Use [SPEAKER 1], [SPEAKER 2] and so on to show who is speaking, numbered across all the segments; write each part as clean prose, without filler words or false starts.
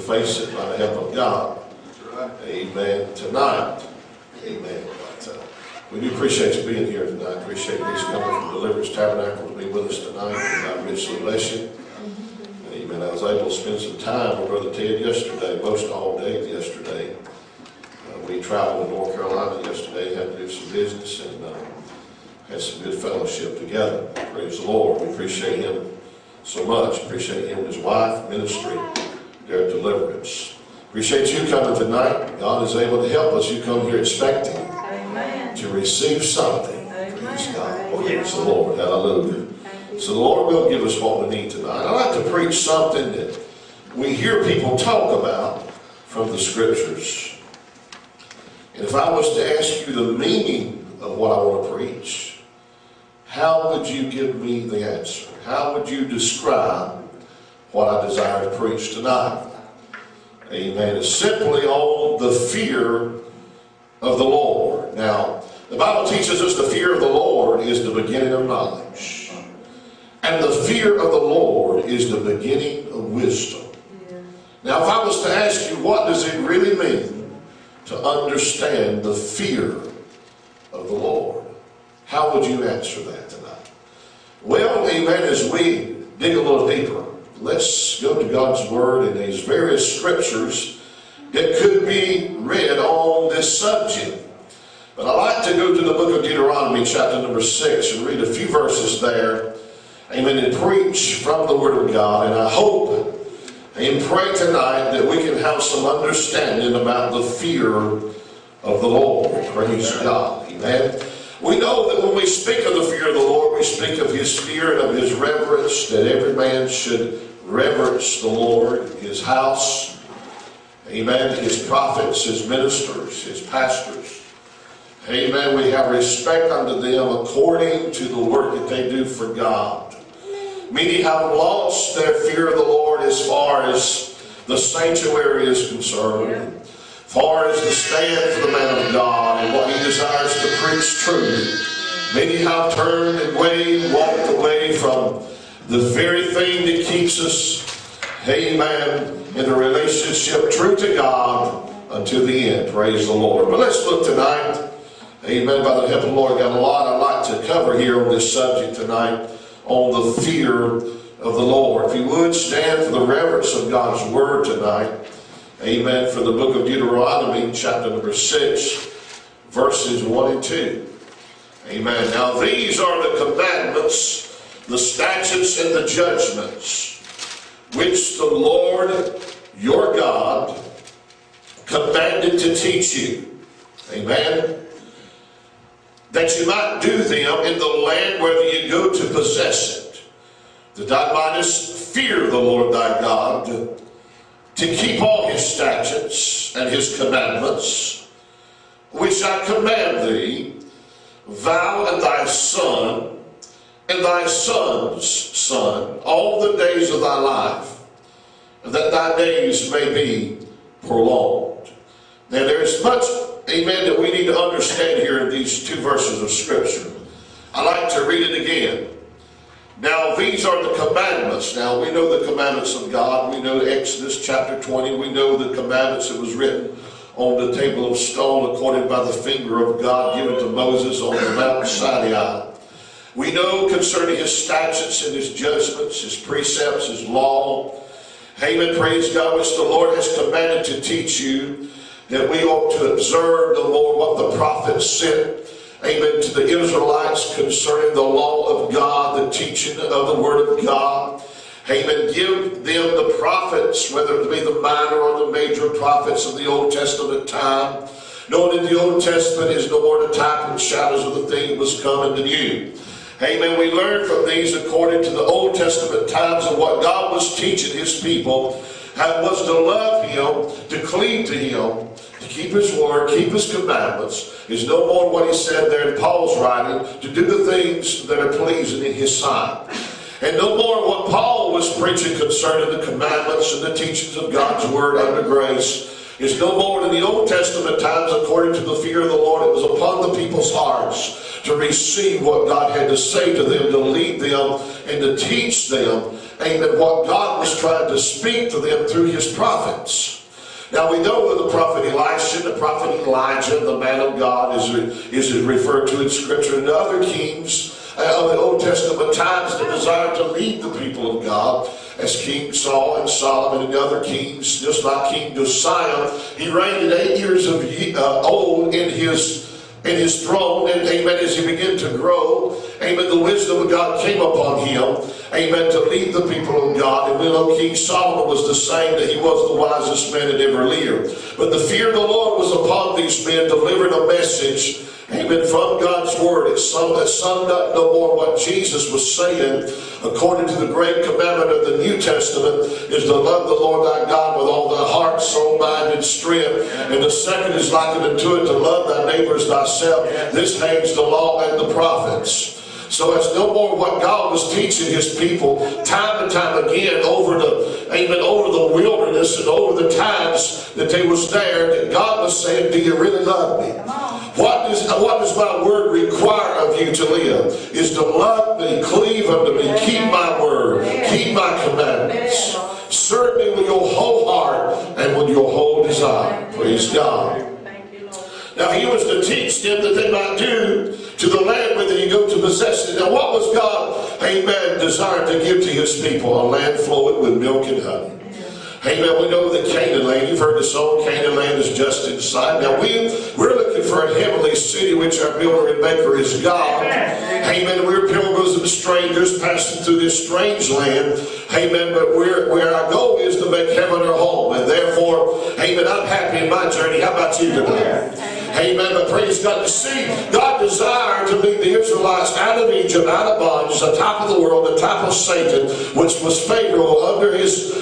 [SPEAKER 1] face it by the help of God. Amen. Tonight. Amen. But, we do appreciate you being here tonight. Appreciate these coming from Deliverance Tabernacle to be with us tonight. God richly bless you. Amen. I was able to spend some time with Brother Ted yesterday, most all day yesterday. We traveled to North Carolina yesterday, had to do some business, and had some good fellowship together. Praise the Lord. We appreciate him so much. Appreciate him and his wife, ministry, their deliverance. Appreciate you coming tonight. God is able to help us. You come here expecting to receive something. Praise God. Oh, yes, the Lord. Hallelujah. So the Lord will give us what we need tonight. I'd like to preach something that we hear people talk about from the Scriptures. And if I was to ask you the meaning of what I want to preach, how would you give me the answer? How would you describe what I desire to preach tonight? Amen. It's simply on the fear of the Lord. Now, the Bible teaches us the fear of the Lord is the beginning of knowledge. And the fear of the Lord is the beginning of wisdom. Now, if I was to ask you, what does it really mean to understand the fear of the Lord? How would you answer that tonight? Well, amen, as we dig a little deeper, let's go to God's Word in these various scriptures that could be read on this subject. But I'd like to go to the book of Deuteronomy, chapter number 6, and read a few verses there, amen, and preach from the Word of God. And I hope and pray tonight that we can have some understanding about the fear of the Lord. Praise God. Amen. We know that when we speak of the fear of the Lord, we speak of His fear and of His reverence, that every man should reverence the Lord, His house, amen, His prophets, His ministers, His pastors. Amen. We have respect unto them according to the work that they do for God. Many have lost their fear of the Lord as far as the sanctuary is concerned, as far as the stand for the man of God and what he desires to preach truth. Many have turned and walked away from the very thing that keeps us, amen, in the relationship true to God until the end. Praise the Lord. But let's look tonight, amen, by the help of the Lord. I've got a lot I'd like to cover here on this subject tonight, on the fear of the Lord. If you would, stand for the reverence of God's Word tonight. Amen. For the book of Deuteronomy, chapter number 6, verses 1 and 2. Amen. Now these are the commandments, the statutes, and the judgments, which the Lord your God commanded to teach you. Amen. That you might do them in the land whether you go to possess it, that thou mightest fear the Lord thy God, to keep all His statutes and His commandments, which I command thee, thou and thy son, and thy son's son, all the days of thy life, that thy days may be prolonged. Now there's much, amen, that we need to understand here in these two verses of Scripture. I like to read it again. Now these are the commandments. Now we know the commandments of God. We know Exodus chapter 20. We know the commandments that was written on the table of stone according by the finger of God given to Moses on the Mount Sinai. We know concerning His statutes and His judgments, His precepts, His law. Amen, praise God, which the Lord has commanded to teach you, that we ought to observe the Lord what the prophets sent, amen, to the Israelites concerning the law of God, the teaching of the Word of God. Amen. Give them the prophets, whether it be the minor or the major prophets of the Old Testament time, knowing that the Old Testament is no more the type and shadows of the thing that was coming to new. Amen. We learn from these according to the Old Testament times of what God was teaching His people, how it was to love Him, to cleave to Him, to keep His word, keep His commandments, is no more what He said there in Paul's writing, to do the things that are pleasing in His sight. And no more what Paul was preaching concerning the commandments and the teachings of God's word under grace is no more than the Old Testament times according to the fear of the Lord. It was upon the people's hearts to receive what God had to say to them, to lead them and to teach them, amen, what God was trying to speak to them through his prophets. Now we know of the prophet Elisha, the prophet Elijah, the man of God is referred to in Scripture, and other kings of the Old Testament times that desired to lead the people of God, as King Saul and Solomon and other kings, just like King Josiah. He reigned at 8 years of old in his throne, and amen, as he began to grow, amen, the wisdom of God came upon him, amen, to lead the people of God. And we know King Solomon was the same, that he was the wisest man that ever lived. But the fear of the Lord was upon these men, delivering a message, amen, from God's word. It summed up no more what Jesus was saying, according to the great commandment of the New Testament, is to love the Lord thy God with all thy heart, soul, mind, and strength. And the second is likened unto it, to love thy neighbor as thyself. This hangs the law and the prophets. So it's no more what God was teaching his people time and time again over the wilderness and over the times that they was there, that God was saying, do you really love me? What does my word require of you to live? Is to love me, cleave unto me, keep my word, keep my commandments. Serve me with your whole heart and with your whole desire. Praise God. Now he was to teach them that they might do to the land where they go to possess it. Now what was God, amen, desired to give to his people? A land flowing with milk and honey. Amen. We know the Canaan land. You've heard the song, Canaan land is just inside. Now we're looking for a heavenly city, which our builder and maker is God. Amen. We're pilgrims and strangers passing through this strange land. Amen. But where our goal is to make heaven our home. And therefore, amen, I'm happy in my journey. How about you today? Amen. But praise God. To see, God desired to lead the Israelites out of Egypt, out of bondage, the top of the world, the top of Satan, which was Pharaoh, under his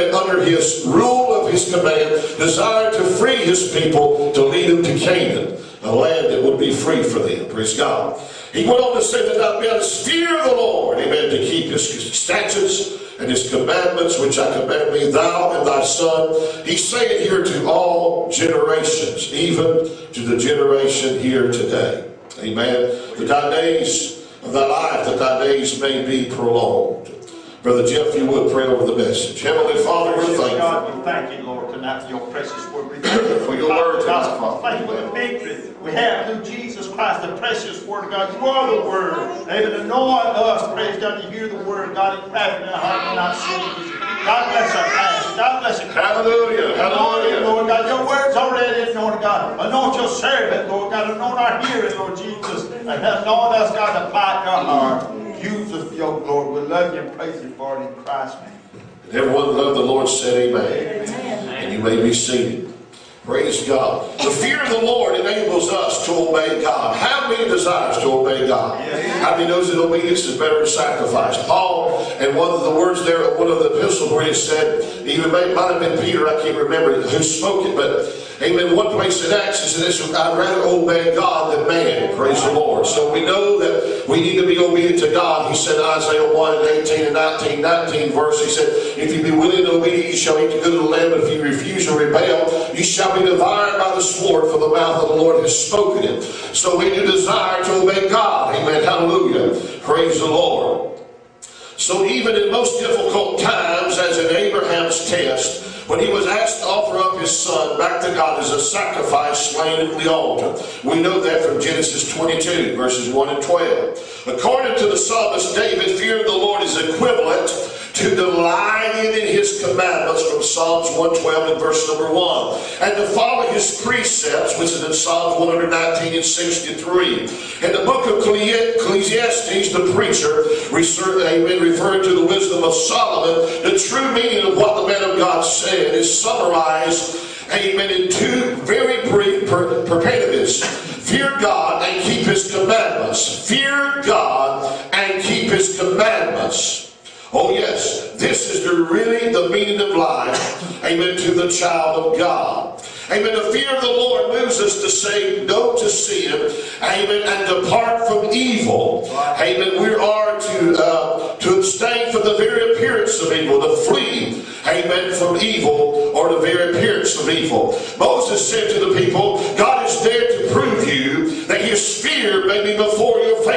[SPEAKER 1] rule of his command, desired to free his people, to lead them to Canaan, a land that would be free for them. Praise God. He went on to say that thou mayest fear the Lord, amen, to keep his statutes and his commandments, which I command thee, thou and thy son. He's saying here to all generations, even to the generation here today. Amen. That thy days of thy life, that thy days may be prolonged. Brother Jeff, you would pray over the message. Heavenly Father, we're thankful.
[SPEAKER 2] God, we thank you, Lord, tonight for your precious word. We thank you
[SPEAKER 1] for your word tonight,
[SPEAKER 2] Father. Thank you for the victory we have through Jesus Christ, the precious word of God. You are the word. Amen. Anoint us, praise God, to hear the word of God in crafting our heart and not sin. God bless our pastor. God bless it.
[SPEAKER 1] Hallelujah. Hallelujah.
[SPEAKER 2] Lord God, your word's already in, Lord God. Anoint your servant, Lord God. Anoint our hearing, Lord Jesus. And anoint us, God, to fight our heart. Use us for your glory. We love you and praise you for it in Christ's name.
[SPEAKER 1] And everyone that loved the Lord said amen.
[SPEAKER 2] Amen.
[SPEAKER 1] And you may be seated. Praise God. The fear of the Lord enables us to obey God. How many desires to obey God? How many knows that obedience is better than sacrifice? Paul, and one of the words there, one of the epistles where he said, even might have been Peter, I can't remember who spoke it, but amen, one place in Acts he said this, I'd rather obey God than man. Praise the Lord. So we know that we need to be obedient to God. He said in Isaiah 1 and 18 and 19 verse, he said, if you be willing and obedient, you shall eat the good of the land, but if you refuse and rebel, you shall be devoured by the sword, for the mouth of the Lord has spoken it. So we do desire to obey God. Amen. Hallelujah. Praise the Lord. So even in most difficult times, as in Abraham's test, when he was asked to offer up his son back to God as a sacrifice slain at the altar. We know that from Genesis 22, verses 1 and 12. According to the psalmist David, fear of the Lord is equivalent to delighting in his commandments, from Psalms 112 and verse number 1. And to follow his precepts, which is in Psalms 119 and 63. In the book of Ecclesiastes, the preacher, referring to the wisdom of Solomon, the true meaning of what the man of God said is summarized, amen, in two very brief imperatives. Fear God and keep his commandments. Fear God and keep his commandments. Oh yes, this is really the meaning of life, amen, to the child of God. Amen. The fear of the Lord moves us to say no to sin, amen, and depart from evil. Amen. We are to abstain from the very appearance of evil, to flee, amen, from evil, or the very appearance of evil. Moses said to the people, God is there to prove you that his fear may be before your face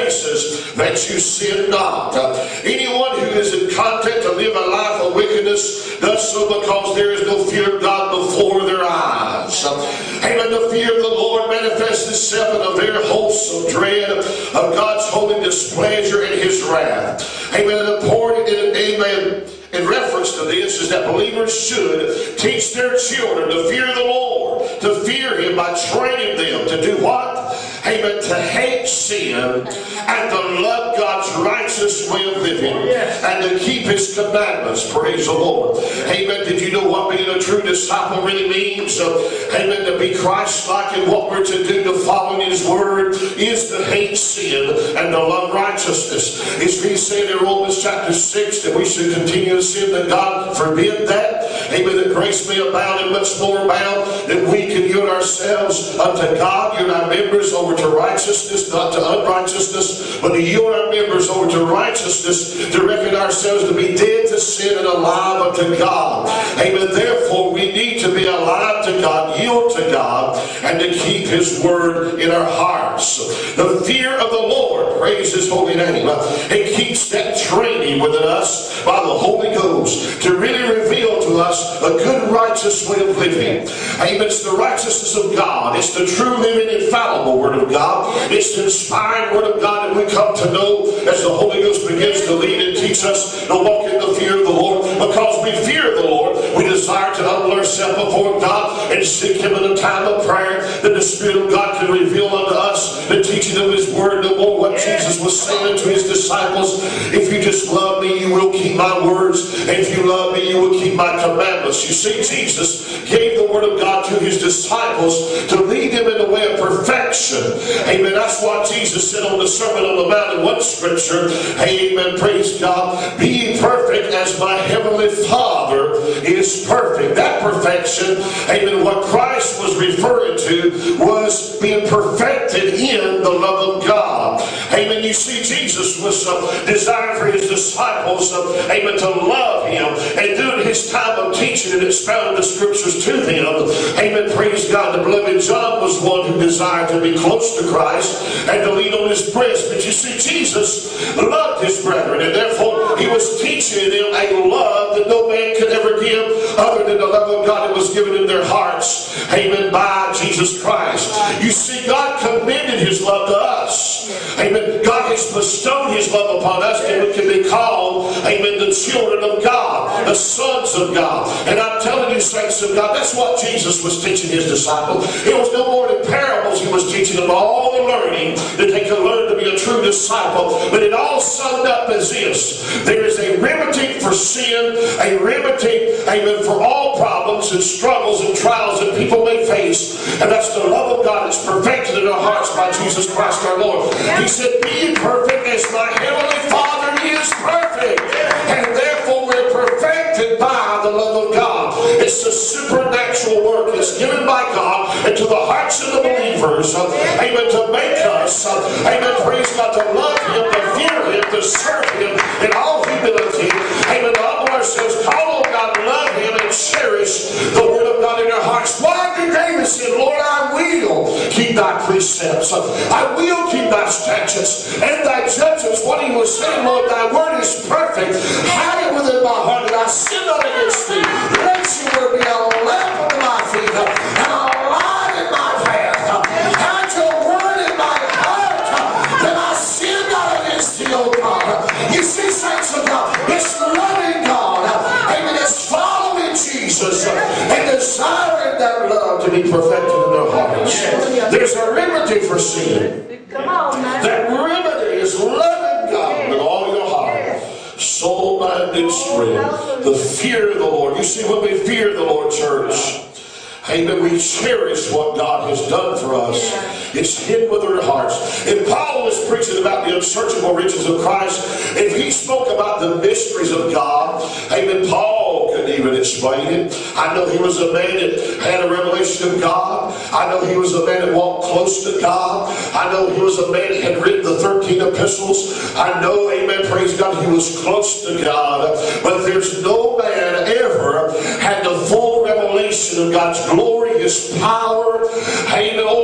[SPEAKER 1] places that you sin not. Anyone who is in content to live a life of wickedness does so because there is no fear of God before their eyes. Amen. The fear of the Lord manifests itself in a very wholesome dread of God's holy displeasure and His wrath. Amen. Important, amen, in reference to this is that believers should teach their children to fear the Lord, to fear Him by training them to do what? Amen. To hate sin and to love God's righteous way of living and to keep His commandments. Praise the Lord. Amen. Did you know what being a true disciple really means? Amen. To be Christ-like in what we're to do, to follow in His Word, is to hate sin and to love righteousness. It's being said in Romans chapter 6 that we should continue to sin, that God forbid that. Amen. That grace may abound and much more abound, that we can yield ourselves unto God, yield our members over to righteousness, not to unrighteousness, but to yield our members over to righteousness, to reckon ourselves to be dead to sin and alive unto God. Amen. Therefore, we need to be alive to God, yield to God, and to keep His Word in our hearts. The fear of the Lord, praise His holy name, it keeps that training within us by the Holy Ghost to really reveal to us a good, righteous way of living. Amen. It's the righteousness of God. It's the true, living, infallible Word of God. It's the inspired Word of God that we come to know as the Holy Ghost begins to lead and teach us to walk in the fear of the Lord. Because we fear the Lord, we desire to humble ourselves before God and seek Him in a time of prayer, that the Spirit of God can reveal unto us the teaching of His Word, no more what Jesus was saying to His disciples. If you just love me, you will keep my words. And if you love me, you will keep my commandments. You see, Jesus gave the Word of God to His disciples to lead them in the way of perfection. Amen. That's what Jesus said on the Sermon on the Mount in one scripture. Amen. Praise God. Be ye perfect as my heavenly Father is perfect. That perfection, amen, what Christ was referring to was being perfected in the love of God. Amen. You see, Jesus was desiring for His disciples, amen, to love Him, and during His time of teaching and expounding the scriptures to them, amen, praise God, the beloved John was one who desired to be close to Christ and to lean on His breast. But you see, Jesus loved His brethren, and therefore He was teaching them a love that no man could ever give other than the love of God that was given in their hearts, amen, by Jesus Christ. You see, God commended His love to us. Amen. God has bestowed His love upon us, and we can be called, amen, the children of God, the sons of God. And I'm telling you, saints of God, that's what Jesus was teaching His disciples. It was no more than parables He was teaching them, all the learning that they could learn to be a true disciple. But it all summed up as this: there is a remedy for sin, a remedy, amen, for all problems and struggles and trials that people may face, and that's the love of God that's perfected in our hearts by Jesus Christ our Lord. He said, be perfect as my heavenly Father is perfect. And therefore we're perfected by the love of God. It's a supernatural work that's given by God into the hearts of the believers, amen, to make us, amen, praise God, to love Him, to fear Him, to serve Him in all humility, amen, to humble ourselves, call on God, love Him, and cherish the Word of God in our hearts. Why did David say, Lord, I will keep Thy precepts, I will keep Thy statutes and Thy judgments? What he was saying, Lord, Thy Word is perfect. Hide it within my heart, and I sin not against Thee. Let Your Word be a lamp unto my feet and a light in my path. Hide Your Word in my heart, that I sin not against Thee, O God. You see, saints of God, it's loving God, amen, it's following Jesus and desiring that love to be perfected in their hearts. There's a remedy for sin.
[SPEAKER 3] Come on, man.
[SPEAKER 1] That remedy is loving God with all your heart, soul, mind, and strength. The fear of the Lord. You see, when we fear the Lord, church, amen, we cherish what God has done for us. It's hidden within our hearts. If Paul was preaching about the unsearchable riches of Christ, if he spoke about the mysteries of God, amen, Paul couldn't even explain it. I know he was a man that had a revelation of God. I know he was a man that walked close to God. I know he was a man that had written the 13 epistles. I know, amen, praise God, he was close to God. But there's no man ever had the full revelation of God's glory, His power, amen, only as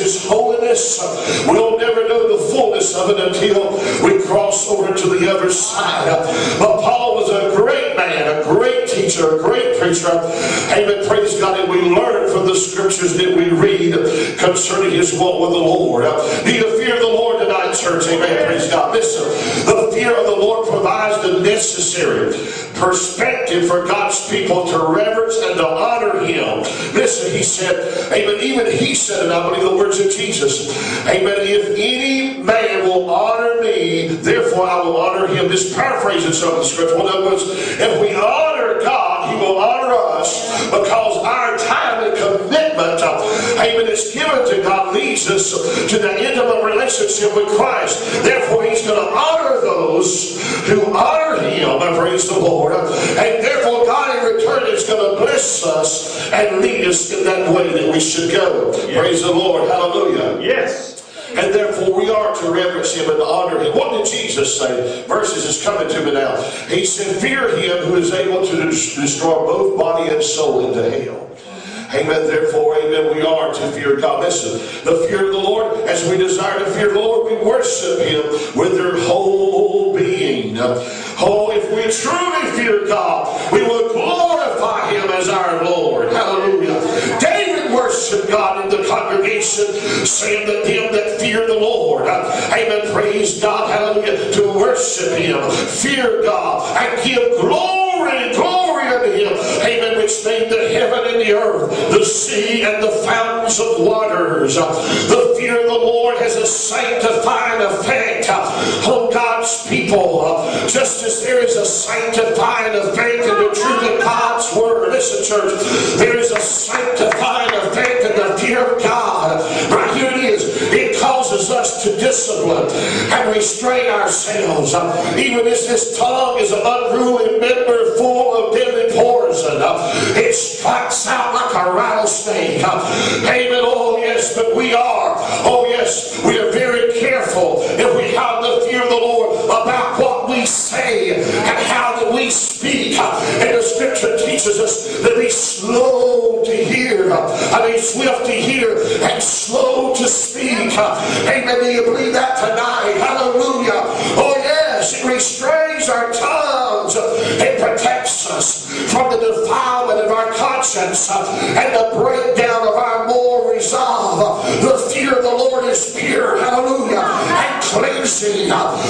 [SPEAKER 1] His holiness. We'll never know the fullness of it until we cross over to the other side. But Paul was a great man, a great teacher, a great preacher. Amen. Praise God. And we learn from the scriptures that we read concerning his walk with the Lord. Need to fear the Lord tonight, church. Amen. Praise God. Listen, the fear of the Lord provides the necessary perspective for God's people to reverence and to honor Him. Listen, he said, amen, even he said, and I believe the words of Jesus, amen, if any man will honor me, therefore I will honor him. Just paraphrasing some of the scripture. In other words, if we honor God, He will honor us, because our time and commitment, amen, is given to God, leads us to that intimate relationship with Christ. Therefore, He's going to honor those who honor Him, praise the Lord. And therefore, God in return is going to bless us and lead us in that way that we should go. Yes. Praise the Lord. Hallelujah. Yes. And therefore we are to reverence Him and honor Him. What did Jesus say? Verses is coming to me now. He said, fear Him who is able to destroy both body and soul into hell. Amen. Therefore, amen, we are to fear God. Listen, the fear of the Lord, as we desire to fear the Lord, we worship Him with their whole being. Oh, if we truly fear God, we will glorify Him as our Lord. Hallelujah. David worshiped God in the congregation, saying that them that fear the Lord, amen, praise God, hallelujah, to worship Him, fear God, and give glory unto Him, amen, which made the heaven and the earth, the sea and the fountains of waters. The fear of the Lord has a sanctifying effect on God's people, just as there is a sanctifying effect in the truth of God's word. Listen, church, there is a sanctifying effect in the fear of God. Right here it is. It causes us to discipline and restrain ourselves, even as this tongue is an unruly member full of deadly poison. It strikes out like a rattlesnake. Amen. Oh yes, but we are. Oh yes, we are very careful if we have the fear of the Lord about what we say and how that we speak. And the scripture teaches us to be slow to hear, swift to hear and slow to speak. Amen. Do you believe that tonight? Hallelujah. Oh yes, it restrains our tongues. It protects us from the defilement of our conscience and the breakdown of our moral resolve. The fear of the Lord is pure, hallelujah, and cleansing,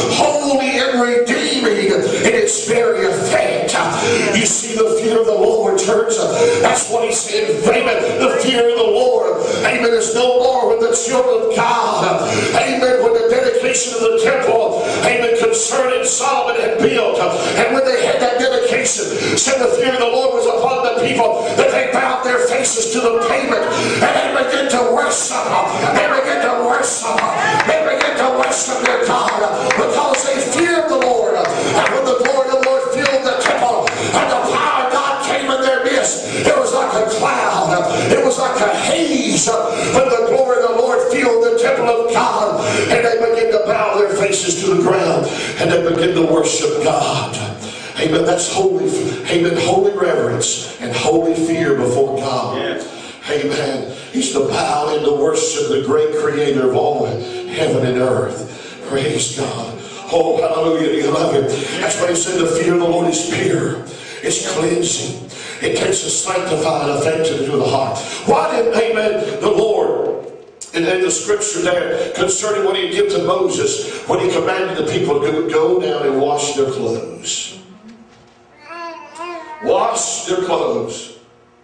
[SPEAKER 1] holy and redeeming in its very effect. You see the fear of the Lord, church. That's what He said. Amen. The fear of the Lord, amen, is no more with the children of God. Amen. When the dedication of the temple, amen, concerning Solomon had built, and when they had that dedication, said the fear of the Lord was upon the people, that they bowed their faces to the pavement and they began to worship. They began to worship. They began to worship their God because they feared the Lord. And when the glory of the Lord filled the temple and the power of God came in their midst, it was like a cloud. It was like a haze when the glory of the Lord filled the temple of God, and they began to bow their faces to the ground and they began to worship God. Amen. That's holy, amen, holy reverence and holy fear before God. Yes. Amen. He's to bow and to worship the great creator of all heaven and earth. Praise God. Oh, hallelujah. Do you love Him? That's why He said the fear of the Lord is pure. It's cleansing. It takes a sanctifying effect to the heart. Why did, amen, the Lord, in the scripture there, concerning what He gave to Moses, when He commanded the people to go down and wash their clothes? Wash their clothes.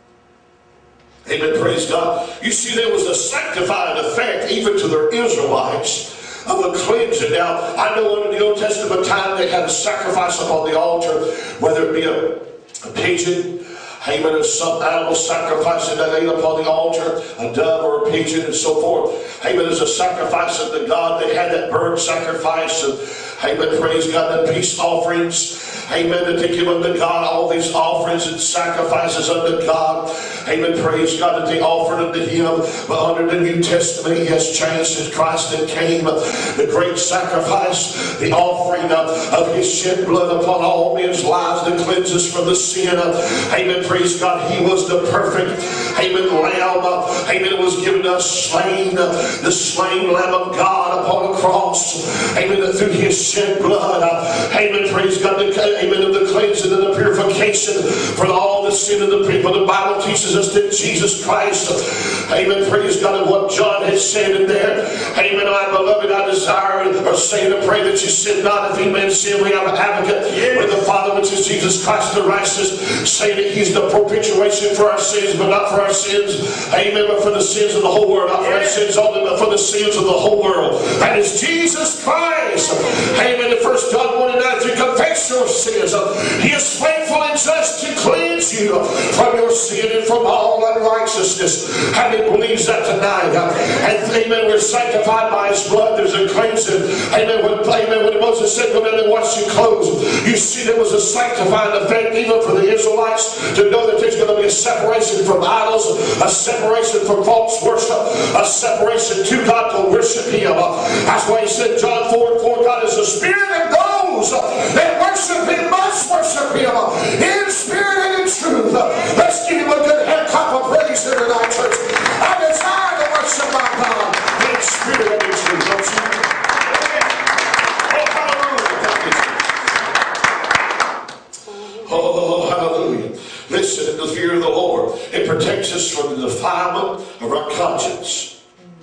[SPEAKER 1] Amen. Praise God. You see, there was a sanctifying effect even to their Israelites of a cleansing. Now, I know under the Old Testament time they had a sacrifice upon the altar, whether it be a pigeon, amen, or some animal sacrifice that they laid upon the altar, a dove or a pigeon and so forth. Amen, as a sacrifice unto God. They had that burnt sacrifice and, amen, praise God, the peace offerings. Amen, that they give unto God, all these offerings and sacrifices unto God. Amen, praise God, that they offered unto Him. But under the New Testament, He has changed as Christ that came, the great sacrifice, the offering of His shed blood upon all men's lives that cleanses from the sin. Amen, praise God, He was the perfect, amen, lamb, amen, was given us slain, the slain Lamb of God upon a cross, amen, that through his shed blood, amen, praise God, amen, of the cleansing and the purification for all the sin of the people. The Bible teaches us that Jesus Christ, amen, praise God, of what John had said in there, amen, my beloved, I desire or say to pray that you sin not. If any man sin, we have an advocate with the Father, which is Jesus Christ the righteous, saying that he's the propitiation for our sins, but not for our sins, amen, but for the sins of the whole world, not for our sins only, but for the sins of the whole world. That is Jesus Christ, amen. In 1 John 1:9, if you confess your sins, he is faithful and just to cleanse you from your sin and from all unrighteousness. How many believes that tonight? And amen, we're sanctified by his blood. There's a cleansing. Amen. When Moses said, "Come in and wash your clothes," you see there was a sanctifying effect even for the Israelites to know that there's going to be a separation from idols, a separation from false worship, a separation to God to worship him. That's why he said, John 4:4, God is a spirit, and those that worship him must worship him in spirit and in truth. Let's give him a good hand clap of praise here tonight, church. I desire to worship my God in spirit and in truth. Don't you? Oh, hallelujah. Listen, the fear of the Lord, it protects us from the defilement of our conscience.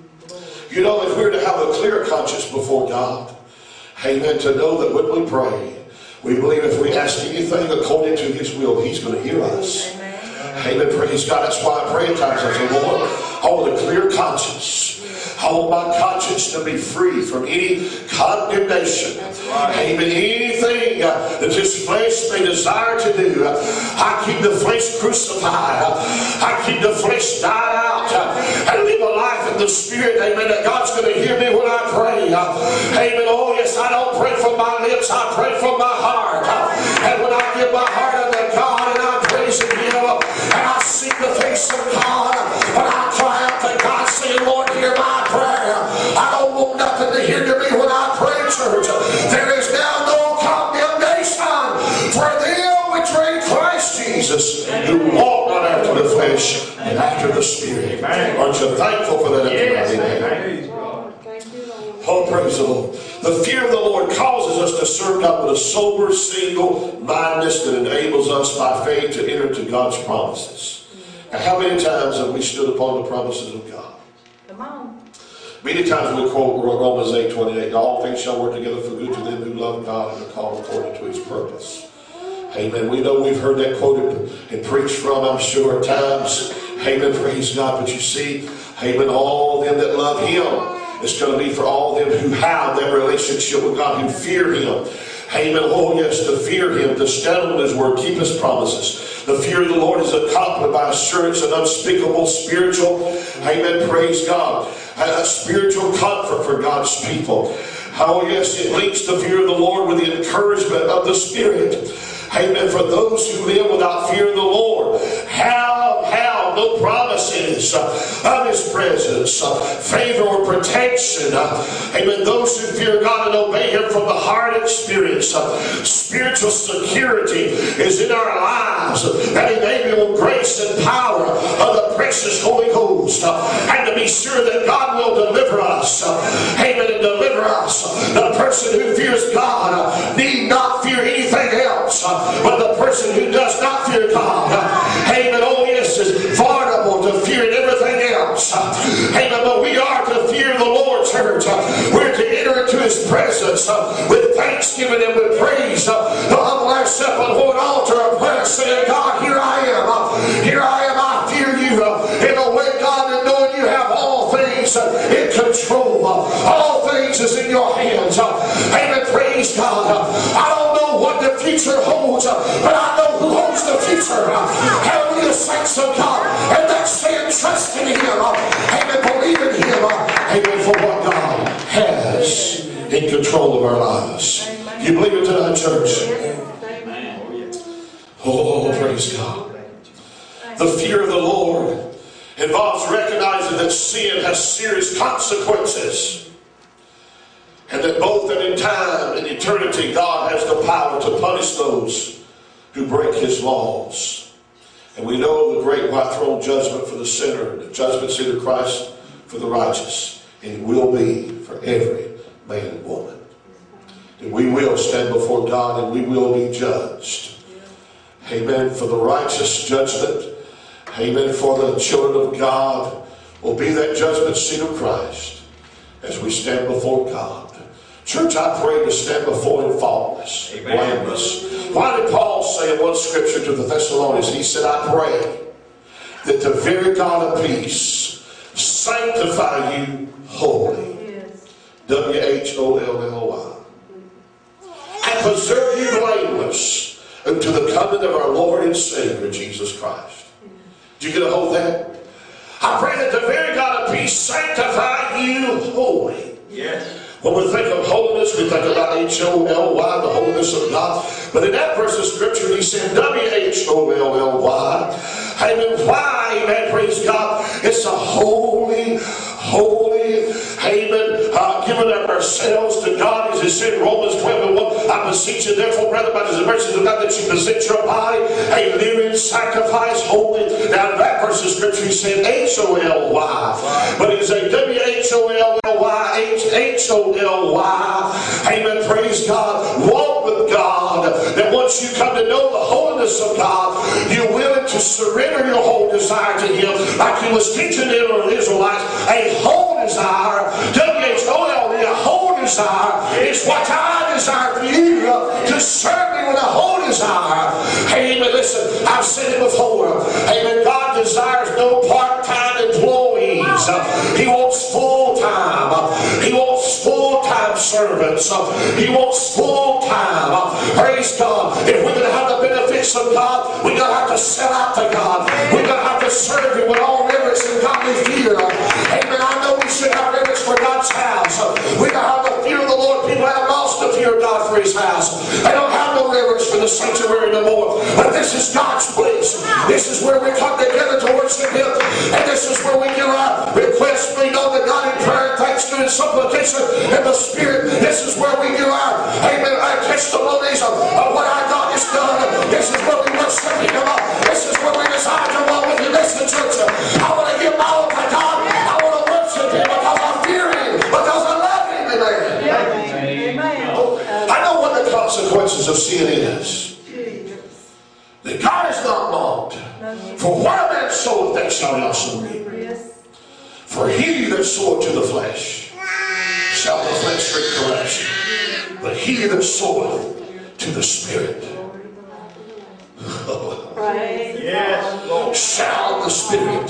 [SPEAKER 1] You know, if we're to have a clear conscience before God, amen, to know that when we pray, we believe if we ask anything according to his will, he's going to hear us. Amen, praise God. That's why I pray at times. I say, Lord, I want a clear conscience. I want my conscience to be free from any condemnation. Amen. Anything that this flesh may desire to do. I keep the flesh crucified. I keep the flesh died out. And live a life in the Spirit. Amen. That God's going to hear me when I pray. Amen. Oh yes, I don't pray from my lips. I pray from my heart. And when I give my heart unto God and I praise him and I seek the face of God, when I cry out to God saying, Lord, hear my prayer. I don't want nothing to hinder me when I pray, church. There is now no condemnation for them which are in Christ Jesus, who walk not after the flesh and after the Spirit. Aren't you thankful for that? Amen. Oh, praise the Lord. The fear of the Lord causes us to serve God with a sober, single-mindedness that enables us by faith to enter into God's promises. And how many times have we stood upon the promises of God?
[SPEAKER 3] Come on.
[SPEAKER 1] Many times we quote Romans 8:28, all things shall work together for good to them who love God and are called according to his purpose. Amen. We know we've heard that quoted and preached from, I'm sure, at times. Amen. Praise God. But you see, amen, all them that love him, it's going to be for all them who have that relationship with God, who fear him. Amen. Oh yes, to fear him, to stand on his word, keep his promises. The fear of the Lord is accompanied by assurance and unspeakable spiritual, amen, praise God, a spiritual comfort for God's people. Oh yes, it links the fear of the Lord with the encouragement of the Spirit. Amen. For those who live without fear of the Lord, have no promises of his presence, favor or protection. Amen. Those who fear God and obey him from the heart experience. Spiritual security is in our lives, that enable grace and power of the precious Holy Ghost, and to be sure that God will deliver us. Amen. And deliver us. The person who fears God need not fear anything else. But the person who does not fear God, amen, oh yes, is vulnerable to fearing everything else. Amen, but we are to fear the Lord, church. We're to enter into his presence with thanksgiving and with praise, to humble ourselves before an altar of prayer, saying, God, here I am. Here I am, I fear you. In a way, God, and knowing you have all things in control. All things is in your hands. Amen, praise God. I don't know what the future holds, but I know who holds the future. Hallelujah, saints of God. And that's saying trust in him. Amen, believe in him. Amen, for what God has in control of our lives. You believe it tonight, church? Oh, praise God. The fear of the Lord involves recognizing that sin has serious consequences, and that both in time and eternity God has the power to punish those who break his laws. And we know the great white throne judgment for the sinner, the judgment seat of Christ for the righteous. And it will be for every man and woman. And we will stand before God and we will be judged. Amen. For the righteous judgment. Amen. For the children of God will be that judgment seat of Christ as we stand before God. Church, I pray to stand before Him faultless, blameless. Why did Paul say in one scripture to the Thessalonians? He said, I pray that the very God of peace sanctify you wholly. Yes. WHOLLY. And preserve you blameless unto the coming of our Lord and Savior, Jesus Christ. Did you get a hold of that? I pray that the very God of peace sanctify you wholly. Yes. When we think of holiness, we think about H-O-L-Y, the holiness of God. But in that verse of Scripture, he said W-H-O-L-L-Y. Amen. Why? Amen. Praise God. It's a holy, amen, giving up ourselves to God, as it said in Romans 12:1. I beseech you, therefore, brethren, by the mercies of God, that you present your body a living sacrifice, holy. Now, in that verse of Scripture, he said H-O-L-Y. But it's a W-H-O-L-L-Y, H-O-L-Y. Amen. Praise God. Walk with God. That once you come to know the holiness of God, you're willing to surrender your whole desire to Him, like He was teaching the Israelites. A whole desire, W-H-O-L-Y, a whole desire is what I desire for you to serve Me with a whole desire. Amen. Listen, I've said it before. Amen. God desires no part-time employees. He wants full-time. He wants full-time servants. He wants full-time. Praise God. If we're going to have the benefits of God, we're going to have to sell out to God. We're going to have to serve Him with all reverence and godly fear. Amen. I know we should have reverence for God's house. We're going to have the fear of the Lord. People have lost the fear of God for His house. They don't have no reverence for the sanctuary no more. But this is God's place. This is where we come together to worship Him. And this is where we give our requests. We know that God in prayer, thanksgiving, supplication in the Spirit. This is where we give our, amen, our testimonies of what our God has done. This is where we worship Him. This is where we desire to walk with Him. Listen, church, I want to give my all to God. I want to worship Him because I fear Him, because I love Him. Amen. I know what the consequences of sin is. That God is not mocked. For what a man soweth, that shall he also reap. For he that soweth to the flesh shall the flesh reap corruption. But he that soweth to the Spirit shall the Spirit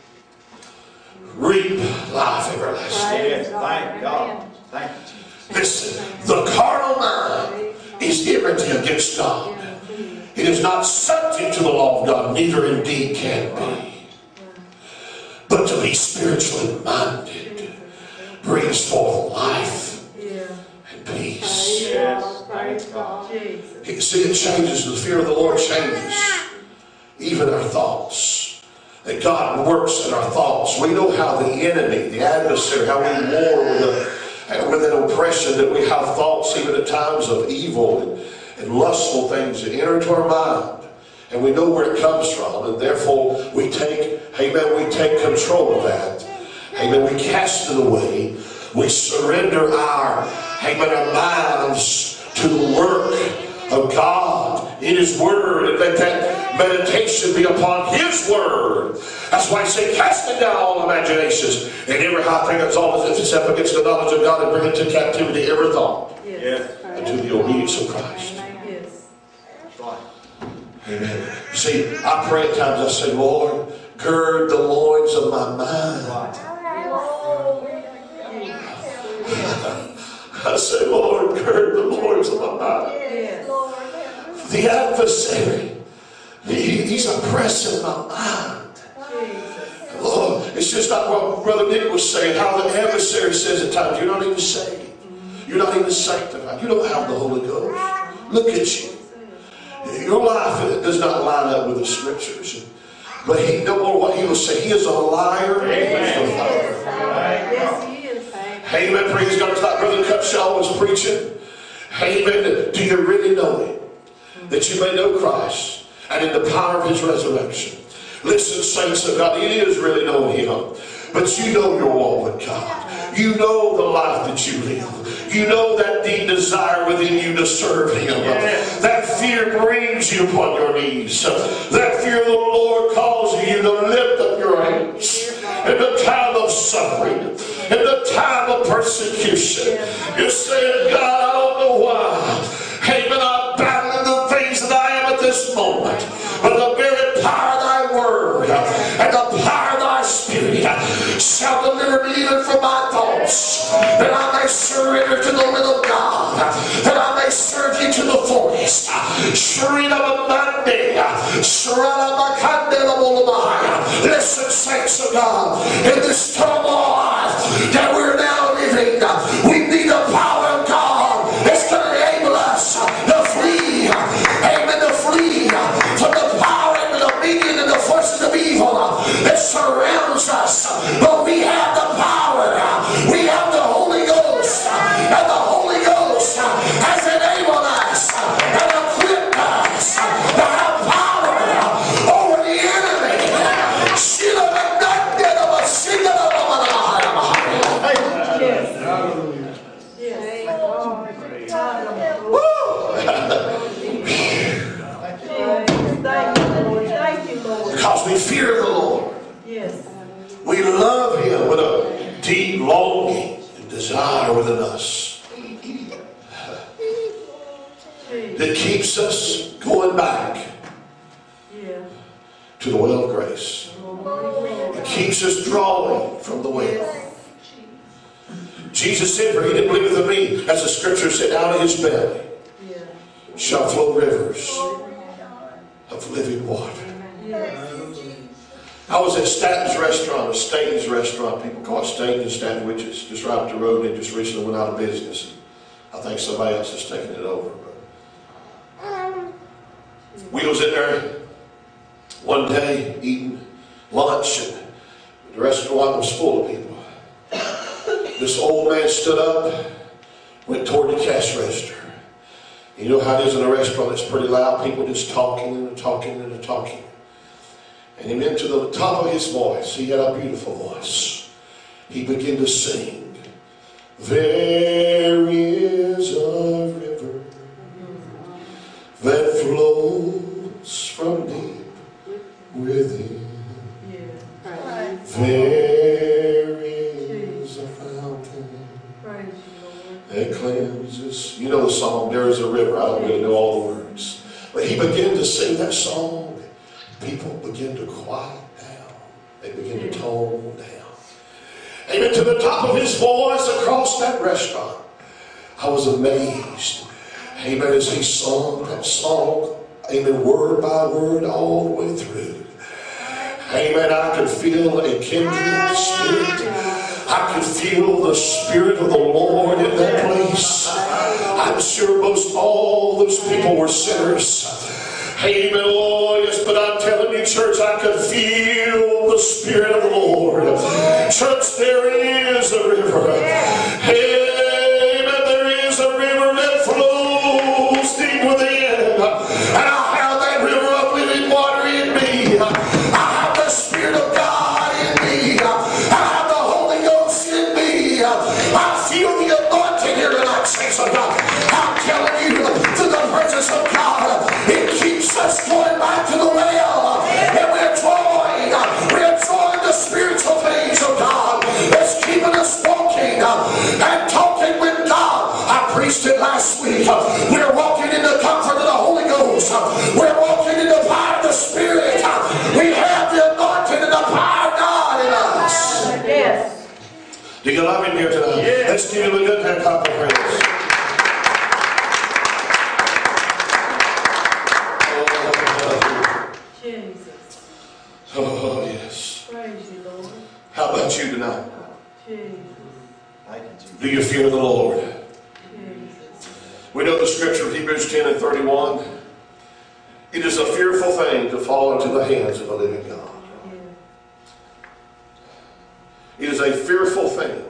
[SPEAKER 1] reap life everlasting.
[SPEAKER 2] Yes, thank God. Thank you, Jesus.
[SPEAKER 1] Listen, the carnal mind is enmity against God. It is not subject to the law of God, neither indeed can be. But to be spiritually minded brings forth life and peace. You see, it changes. The fear of the Lord changes even our thoughts. That God works in our thoughts. We know how the enemy, the adversary, how we war with that oppression, that we have thoughts even at times of evil and lustful things that enter into our mind. And we know where it comes from, and therefore we take, amen, we take control of that. Amen, we cast it away. We surrender our minds to the work of God in His Word, and let that meditation be upon His Word. That's why I say, casting down all imaginations and every high thing that's all as if it's up against the knowledge of God, and bring into captivity every thought unto the obedience of Christ. Amen. See, I pray at times, I say, Lord, gird the loins of my mind. I say, Lord, gird the loins of my mind. The adversary, he's oppressing my mind. Lord, it's just not what Brother Nick was saying, how the adversary says at times, you're not even saved. You're not even sanctified. You don't have the Holy Ghost. Look at you. Your life does not line up with the Scriptures. But he no more what he will say. He is a liar. Amen.
[SPEAKER 3] Yes, he is.
[SPEAKER 1] Amen. Praise God. It's like Brother Cupshaw was preaching. Amen. Do you really know Him? That you may know Christ. and in the power of his resurrection. Listen, saints of God, it is really knowing him. But you know your walk with God. You know the life that you live. You know that deep desire within you to serve him. That fear brings you upon your knees. That fear of the Lord calls you to lift up your hands. In the time of suffering, in the time of persecution, you're saying, God, I don't know why. Hey, but I'm battling the things that I am at this moment. But the very power of thy word and the power of thy spirit shall deliver me even from my thoughts, that I may surrender to the will of God, that I may serve you to the fullest. Listen, saints of God, in this turmoil that we're now living, we need the power of God that's going to enable us to flee, amen, to flee from the power and the dominion and the forces of evil that surrounds us. But we have the power, we have the Holy Ghost, and the Holy Ghost has enabled us and equipped us to have power over the enemy. Because we fear the Lord.
[SPEAKER 3] Yes.
[SPEAKER 1] We love him with a deep longing and desire within us that keeps us going back to the well of grace. It keeps us drawing from the well. Jesus said, for he that believeth in me, as the scripture said, out of his belly shall flow rivers of living water. I was at Stanton's restaurant, a Staines restaurant. People call it Staines and Stanton, which is just right up the road. They just recently went out of business. I think somebody else has taken it over. But we was in there one day eating lunch, and the restaurant was full of people. This old man stood up, went toward the cash register. You know how it is in a restaurant, it's pretty loud. People just talking and talking and talking. And he went to the top of his voice. He had a beautiful voice. He began to sing. There is a river that flows from deep within. There is a fountain that cleanses. You know the song, There is a River. I don't really know all the words. But he began to sing that song. People begin to quiet down. They begin to tone down. Amen. To the top of his voice across that restaurant. I was amazed. Amen. As he sung that song. Amen. Word by word all the way through. Amen. I could feel a kindred spirit. I could feel the Spirit of the Lord in that place. I'm sure most all those people were sinners. Amen, oh yes, but I'm telling you, church, I could feel the Spirit of the Lord. Church, there is a river. Amen, there is a river that flows deep within. And I have that river of living water in me. I have the Spirit of God in me. I have the Holy Ghost in me. I feel the anointing here tonight, saints of God. I'm telling you, through the presence of God, it keeps us going back to the well, and we're drawing the spiritual things of God that's keeping us walking and talking with God. I preached it last week. We're walking in the comfort of the Holy Ghost. We're walking in the power of the Spirit. We have the anointing and the power of God in us.
[SPEAKER 3] Yes.
[SPEAKER 1] Do you love him here tonight? Yes. Let's give him a good hand clap of praise. Oh, yes.
[SPEAKER 3] Praise you, Lord.
[SPEAKER 1] How about you tonight?
[SPEAKER 3] Jesus.
[SPEAKER 1] Do you fear the Lord?
[SPEAKER 3] Jesus.
[SPEAKER 1] We know the scripture of Hebrews 10 and 31. It is a fearful thing to fall into the hands of the living God. It is a fearful thing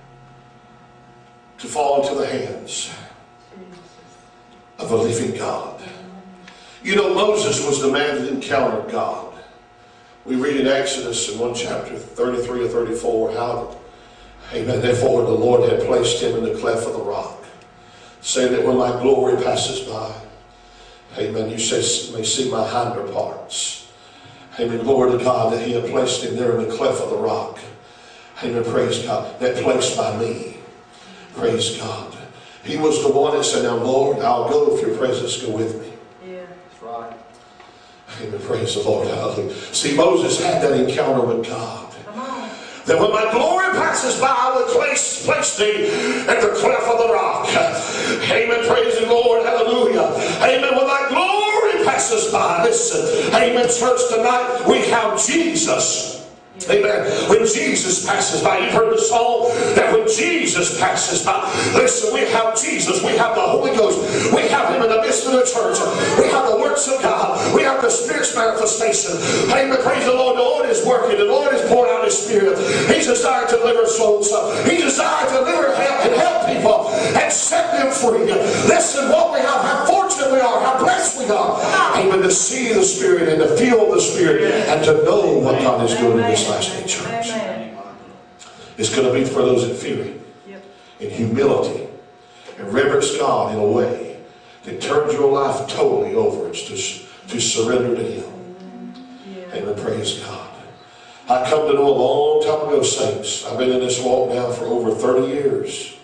[SPEAKER 1] to fall into the hands of the living God. You You know, Moses was the man that encountered God. We read in Exodus in 1 chapter 33 or 34 how, amen, therefore the Lord had placed him in the cleft of the rock, saying that when my glory passes by, amen, you may see my hinder parts. Amen, glory to God, that he had placed him there in the cleft of the rock. Amen, praise God, that place by me. Praise God. He was the one that said, now Lord, I'll go if your presence go with me.
[SPEAKER 3] Yeah.
[SPEAKER 2] That's right.
[SPEAKER 1] Amen, praise the Lord. Hallelujah. See, Moses had that encounter with God.
[SPEAKER 3] Come on.
[SPEAKER 1] That when my glory passes by, I will place thee at the cleft of the rock. Amen, praise the Lord. Hallelujah. Amen, when my glory passes by. Listen, amen, church, tonight we have Jesus. Amen. When Jesus passes by, you've heard the song that when Jesus passes by, listen, we have Jesus, we have the Holy Ghost, we have Him in the midst of the church, we have the works of God, we have the Spirit's manifestation. Amen. Praise the Lord. The Lord is working, the Lord is pouring out His Spirit. He's desired to deliver souls, He desired to deliver and help people and set them free. Listen, what we have, how fortunate we are, how blessed we are. Amen. To see the Spirit and to feel the Spirit and to know what God is doing in this last day church.
[SPEAKER 3] Amen.
[SPEAKER 1] It's going to be for those that fear Him, in humility, and reverence God in a way that turns your life totally over. It's to surrender to Him. Amen. Praise God. I come to know a long time ago, saints. I've been in this walk now for over 30 years.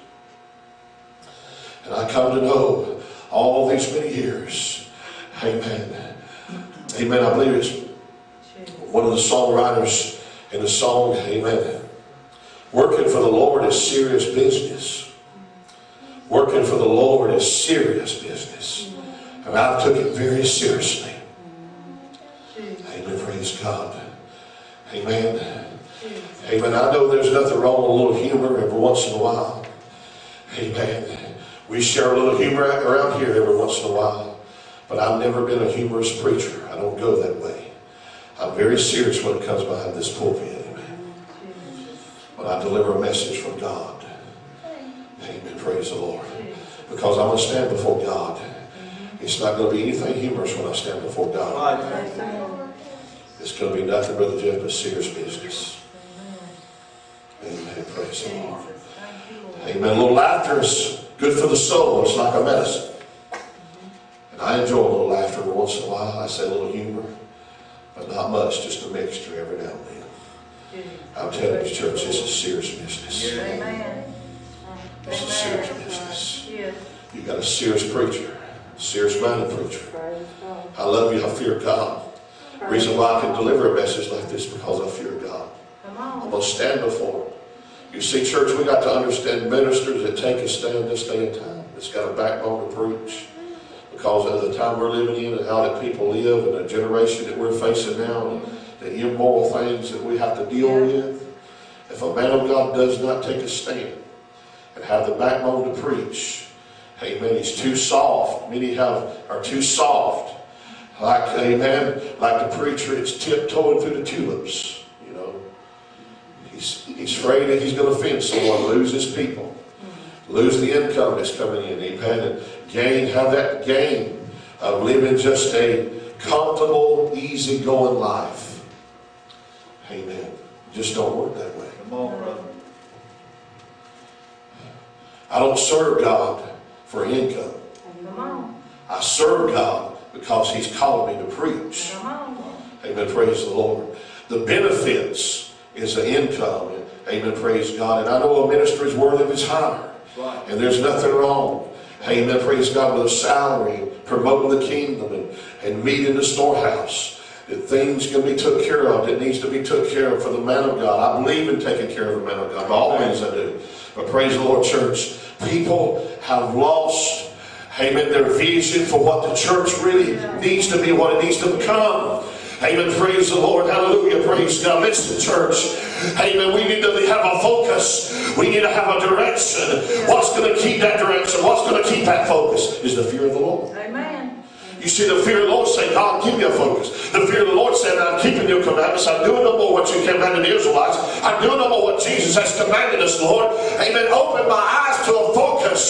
[SPEAKER 1] And I come to know all these many years. Amen. Amen. I believe it's one of the songwriters in the song, amen. Working for the Lord is serious business. Working for the Lord is serious business. And I took it very seriously. Amen. Praise God. Amen. Amen. I know there's nothing wrong with a little humor every once in a while. Amen. We share a little humor around here every once in a while. But I've never been a humorous preacher. I don't go that way. I'm very serious when it comes behind this pulpit. Amen. When I deliver a message from God. Amen. Praise the Lord. Because I'm going to stand before God. It's not going to be anything humorous when I stand before God. It's going to be nothing, Brother Jeff, but serious business. Amen. Praise the Lord. Amen. A little laughter is good for the soul. It's like a medicine. And I enjoy a little laughter every once in a while. I say a little humor. But not much, just a mixture every now and then. I'm telling you, church, this is serious business.
[SPEAKER 3] Amen.
[SPEAKER 1] This is serious business. You've got a serious preacher, serious-minded preacher. I love you, I fear God. The reason why I can deliver a message like this is because I fear God. I'm going to stand before Him. You see, church, we got to understand ministers that take a stand this day and time. It's got a backbone to preach. Because of the time we're living in and how that people live and the generation that we're facing now and the immoral things that we have to deal with. If a man of God does not take a stand and have the backbone to preach, amen, he's too soft. Many are too soft. Like, amen, like the preacher is tiptoeing through the tulips. You know, he's afraid that he's going to offend someone, lose his people, lose the income that's coming in, amen, and have that gain of living just a comfortable, easy-going life. Amen. Just don't work that way.
[SPEAKER 2] Come on, brother. I
[SPEAKER 1] don't serve God for income.
[SPEAKER 3] Come on.
[SPEAKER 1] I serve God because He's called me to preach.
[SPEAKER 3] Come on.
[SPEAKER 1] Amen. Praise the Lord. The benefits is the income. Amen. Praise God. And I know a minister is worthy of his hire.
[SPEAKER 2] Right.
[SPEAKER 1] And there's nothing wrong. Amen. Praise God with a salary, promoting the kingdom and meat in the storehouse. That things can be took care of, that needs to be took care of for the man of God. I believe in taking care of the man of God. By all means I do. But praise the Lord, church. People have lost, amen, their vision for what the church really needs to be, what it needs to become. Amen. Praise the Lord. Hallelujah. Praise God. Listen, church. Amen. We need to have a focus. We need to have a direction. What's going to keep that direction? What's going to keep that focus is the fear of the Lord.
[SPEAKER 3] Amen.
[SPEAKER 1] You see, the fear of the Lord say, God, give me a focus. The fear of the Lord said, I'm keeping your commandments. I'm doing no more what you commanded the Israelites. I'm doing no more what Jesus has commanded us, Lord. Amen. Open my eyes to a focus.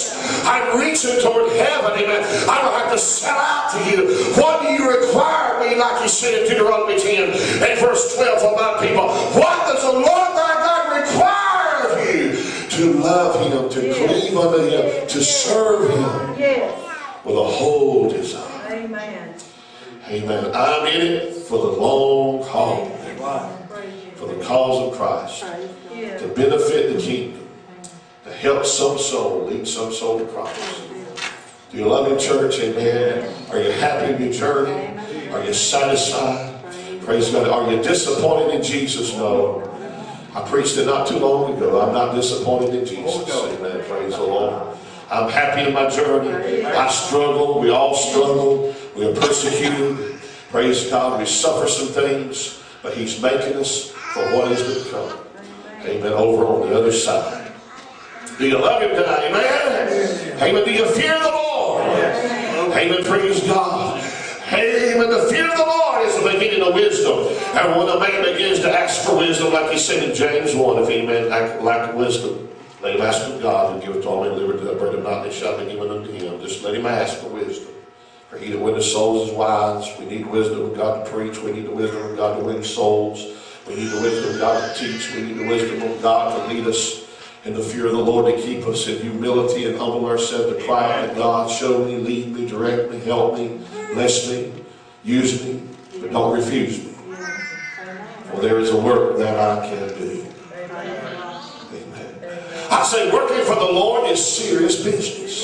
[SPEAKER 1] I'm reaching toward heaven, amen. I don't have to sell out to you. What do you require me, like he said in Deuteronomy 10 and verse 12 of my people? What does the Lord thy God require of you? To love him, to cleave unto him, to serve him with a whole desire.
[SPEAKER 3] Amen.
[SPEAKER 1] Amen. I'm in it for the long haul, for the cause of Christ, to benefit the kingdom, to help some soul, lead some soul to Christ. Do you love him, church? Amen. Are you happy in your journey? Are you satisfied? Praise God. Are you disappointed in Jesus? No. I preached it not too long ago. I'm not disappointed in Jesus. Amen. Praise the Lord. I'm happy in my journey. I struggle. We all struggle. We are persecuted. Praise God. We suffer some things. But he's making us for what is to come. Amen. Over on the other side. Do you love him tonight? Amen. Amen. Do you fear the Lord? Amen. Praise God. Amen. The fear of the Lord is the beginning of wisdom. And when a man begins to ask for wisdom, like he said in James 1, if any man lack wisdom, let him ask of God, and give it to all men liberty that bread of not, they shall be given unto him. Just let him ask for wisdom. For he that winneth souls is wise. We need wisdom of God to preach. We need the wisdom of God to win souls. We need the wisdom of God to teach. We need the wisdom of God to lead us in the fear of the Lord, to keep us in humility and humble ourselves, to cry out to God, show me, lead me, direct me, help me, bless me, use me, but don't refuse me. For there is a work that I can do. Amen. I say working for the Lord is serious business.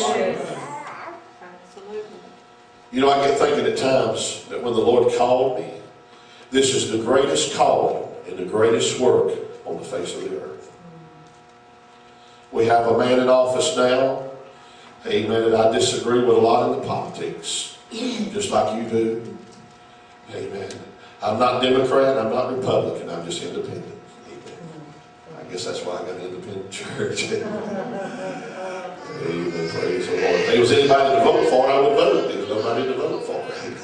[SPEAKER 1] You know, I get thinking at times that when the Lord called me, this is the greatest calling and the greatest work on the face of the earth. We have a man in office now, amen, and I disagree with a lot of the politics, just like you do. Amen. I'm not Democrat, I'm not Republican, I'm just independent. Amen. I guess that's why I got an independent church. Amen. Praise the Lord. If there was anybody to vote for, I would vote. There's nobody to vote for.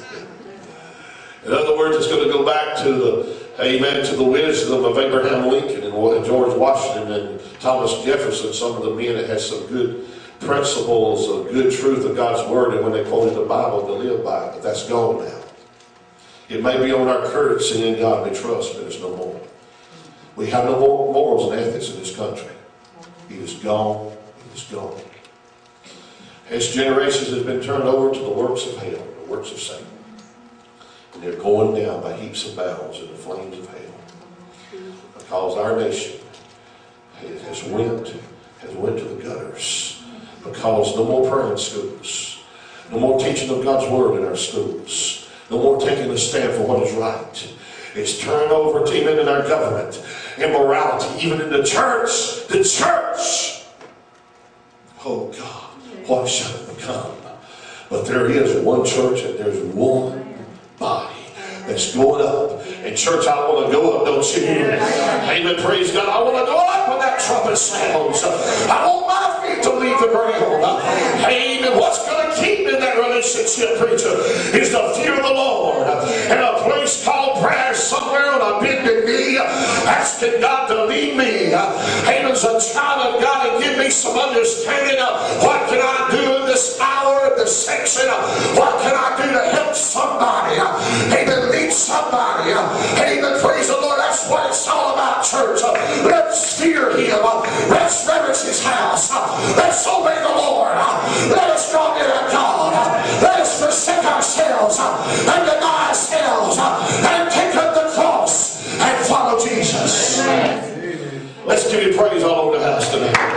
[SPEAKER 1] In other words, it's going to go back to the wisdom of Abraham Lincoln and George Washington and Thomas Jefferson, some of the men that had some good principles of good truth of God's Word, and when they quoted the Bible to live by it. But that's gone now. It may be on our currency in God we trust, but it's no more. We have no more morals and ethics in this country. It is gone. It is gone. His generations has been turned over to the works of hell, the works of Satan. And they're going down by heaps and bounds in the flames of hell. Because our nation has went to the gutters. Because no more prayer in schools. No more teaching of God's Word in our schools. No more taking a stand for what is right. It's turned over to even in our government. Immorality, even in the church. The church. Oh God, what shall it become? But there is one church and there's one body that's going up. And church, I want to go up, don't you? Amen. Praise God. I want to go up when that trumpet sounds. I want my feet to leave the ground. Amen. What's going to keep me in that relationship, preacher, is the fear of the Lord. And a place called prayer somewhere on a bended knee, asking God to lead me. Amen. As a child of God, and give me some understanding of what can I do in this hour, in this section. What can I do to help somebody? Amen. Lead somebody. Amen. Praise the Lord. That's what it's all about, church. Let's fear Him. Let's reverence His house. Let's obey the Lord. Let us draw near to God. Let us forsake ourselves and deny ourselves and take up the cross and follow Jesus. Amen. Let's give you praise all over the house tonight.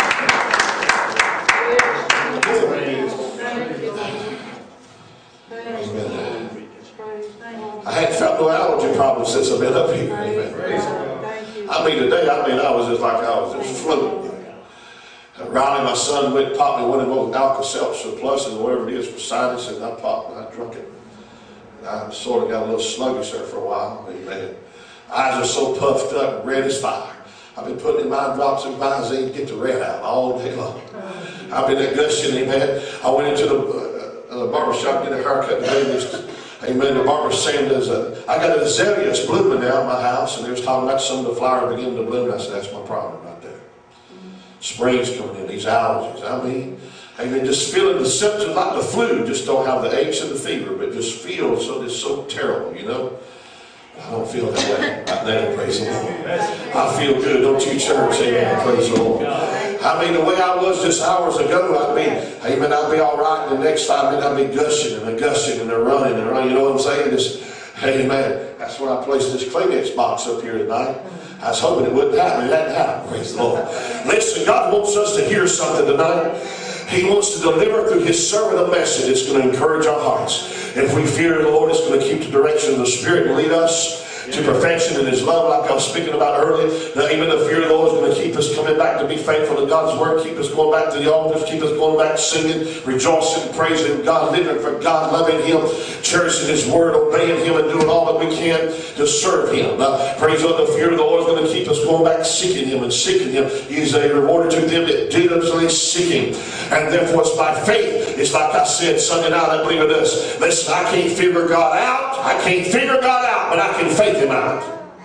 [SPEAKER 1] I hadn't felt no allergy problem since I've been up here. Amen. Today, I was just like I was just floating. Riley, my son, went and popped me one of those Alka-Seltzer Plus and whatever it is for sinus, and I popped and I drunk it. And I sort of got a little sluggish there for a while. Amen. Eyes are so puffed up, red as fire. I've been putting in my drops of Visine to get the red out all day long. I've been at gushing, amen. I went into the barbershop to get a haircut today. Amen. The barber saying, I got azaleas blooming now in my house, and they was talking about some of the flowers beginning to bloom. And I said, that's my problem right there. Spring's coming in, these allergies. I mean, Amen. Just feeling the symptoms like the flu, just don't have the aches and the fever, but just feel so it's so terrible, you know. I don't feel that way right now, praise the Lord. I feel good, don't you, church? Amen, praise the Lord. I mean, the way I was just hours ago, I'd be all right, and the next 5 minutes I'd be gushing and running, you know what I'm saying? Just, amen. That's when I placed this Kleenex box up here tonight. I was hoping it wouldn't happen. It hadn't happened, praise the Lord. Listen, God wants us to hear something tonight. He wants to deliver through His servant a message that's going to encourage our hearts. If we fear the Lord, it's going to keep the direction of the Spirit and lead us to perfection in His love, like I was speaking about earlier. Now, even the fear of the Lord is going to keep us coming back to be faithful to God's Word, keep us going back to the altars, keep us going back singing, rejoicing, praising God, living for God, loving Him, cherishing His Word, obeying Him, and doing all that we can to serve Him. Praise God, the fear of the Lord is going to keep us going back seeking Him and seeking Him. He is a rewarder to them that diligently seek Him. And therefore it's by faith. It's like I said Sunday night, I believe it is. Listen, I can't figure God out. I can't figure God out, but I can faith Him out.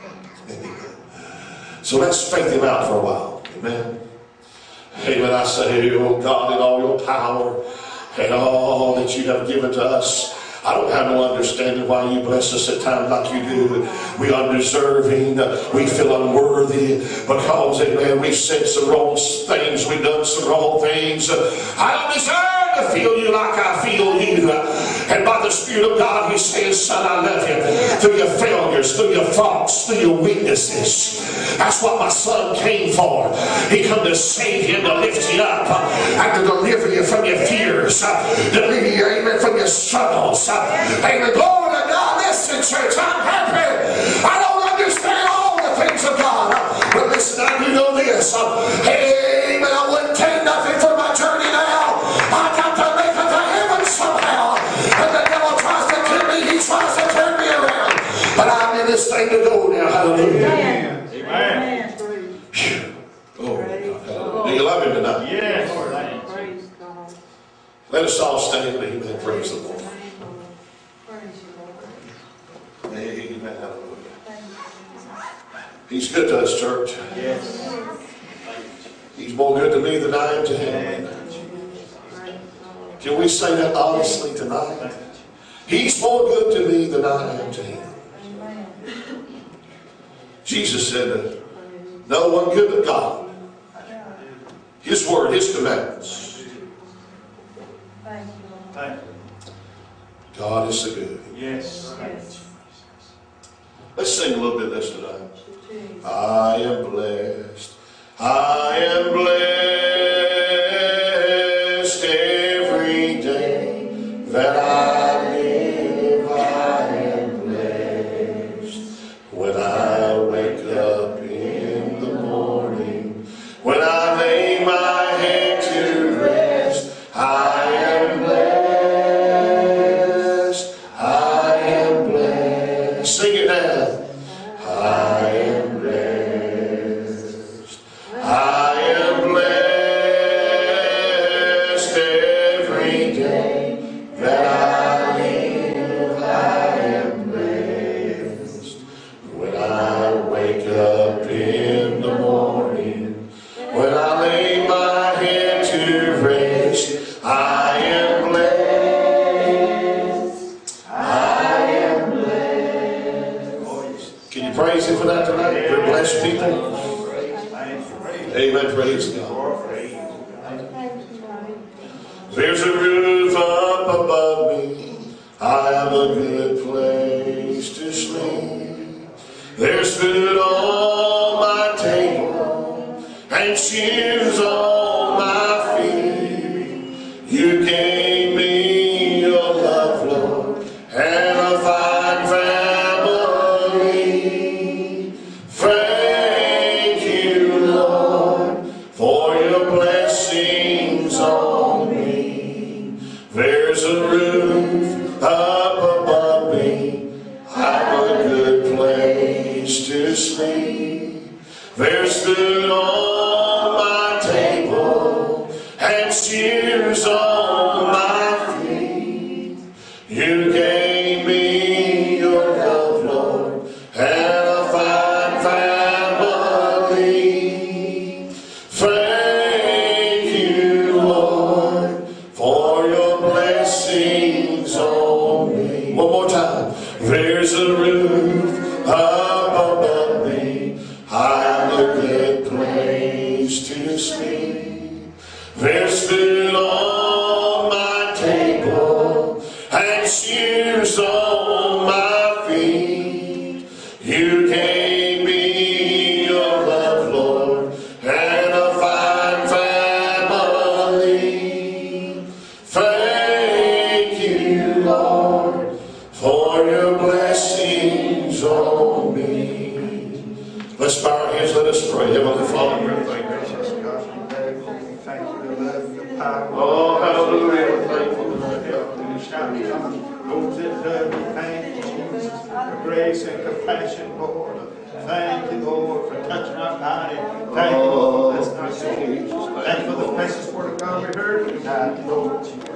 [SPEAKER 1] So let's faith Him out for a while. Amen. Amen. I say, oh God, in all your power and all that you have given to us, I don't have no understanding why you bless us at times like you do. We are undeserving. We feel unworthy because, amen, we've said some wrong things. We've done some wrong things. I don't deserve to feel you like I feel you. And by the Spirit of God, He says, son, I love you. Through your failures, through your faults, through your weaknesses. That's what my Son came for. He come to save you, to lift you up, and to deliver you from your fears, deliver you, amen, from your struggles. Amen. Glory to God. Listen, church, I'm happy. I don't understand all the things of God. But listen, I do know this. Amen. I wouldn't take nothing for my journey now. I got to make it to heaven somehow. And the devil tries to kill me. He tries to turn me around. But I'm in this thing to go now. Hallelujah.
[SPEAKER 3] Amen.
[SPEAKER 2] Amen.
[SPEAKER 1] Oh, God. Do you love Him tonight?
[SPEAKER 2] Yes.
[SPEAKER 3] Praise God.
[SPEAKER 1] Let us all stand. Amen. Praise the Lord. Amen. Hallelujah. He's good to us, church.
[SPEAKER 2] Yes.
[SPEAKER 1] He's more good to me than I am to Him. Can we say that honestly tonight? He's more good to me than I am to Him. Jesus said, no one good but God. His word, His commandments.
[SPEAKER 2] Thank you.
[SPEAKER 1] God is so good.
[SPEAKER 2] Yes.
[SPEAKER 1] Let's sing a little bit of this tonight. I am blessed. I am blessed every day that I live. I am blessed when I wake up in the morning, when I lay my head to rest. I am blessed. I am blessed. Sing it now. I am blessed. I am blessed every day that I live. I am blessed when I wake up in the morning, when I lay my head to rest. I am blessed. I am blessed. Can you praise Him for that tonight? We're blessed people. Amen. Praise God. There's a roof up above me. I have a good place to sleep. There's food on my table and shoes on my feet. You gave me your love, Lord, and a fine family. Thank you, Lord, for your blessings on me. There's a roof up above me. I've a good place to sleep. There's food on my table and shoes on my feet. You gave me your love, Lord, and a fine family. Thank you, Lord, found a good place to sleep. There's food on my table and shoes on my feet. You gave me your love, Lord, and a fine family. Thank you, Lord, for your blessings on me. Let's bow our heads, let us pray. Heavenly Father, we thank you.
[SPEAKER 2] Thank you, the love, the power.
[SPEAKER 1] Oh, hallelujah. We're thankful for that.
[SPEAKER 2] Those that love you, thank you, Jesus, for grace and compassion, Lord. Thank you, Lord, for touching our body. Thank you, Lord, for blessing our soul. Thank you for the precious word of God we heard tonight, Lord.